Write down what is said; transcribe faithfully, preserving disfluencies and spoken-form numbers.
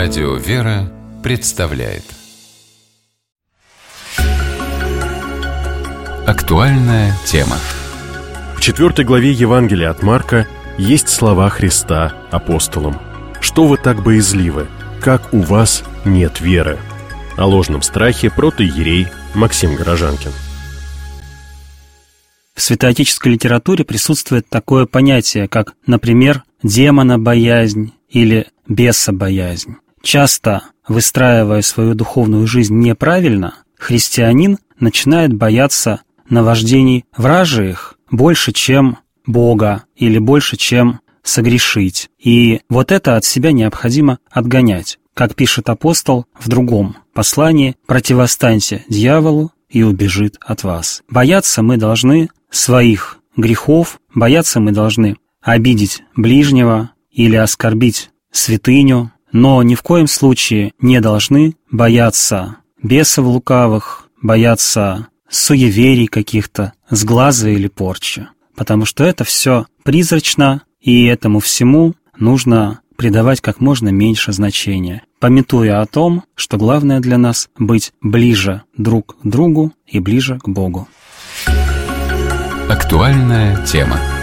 Радио «Вера» представляет актуальная тема. В четвертой главе Евангелия от Марка есть слова Христа апостолам: «Что вы так боязливы? Как у вас нет веры?» О ложном страхе протоиерей Максим Горожанкин. В святоотеческой литературе присутствует такое понятие, как, например, демонобоязнь или бесобоязнь. Часто, выстраивая свою духовную жизнь неправильно, христианин начинает бояться наваждений вражьих больше, чем Бога, или больше, чем согрешить. И вот это от себя необходимо отгонять. Как пишет апостол в другом послании: «Противостаньте дьяволу, и убежит от вас». Бояться мы должны своих грехов, бояться мы должны обидеть ближнего или оскорбить святыню, но ни в коем случае не должны бояться бесов лукавых, бояться суеверий каких-то, сглаза или порчи, потому что это все призрачно, и этому всему нужно придавать как можно меньше значения, памятуя о том, что главное для нас — быть ближе друг к другу и ближе к Богу. Актуальная тема.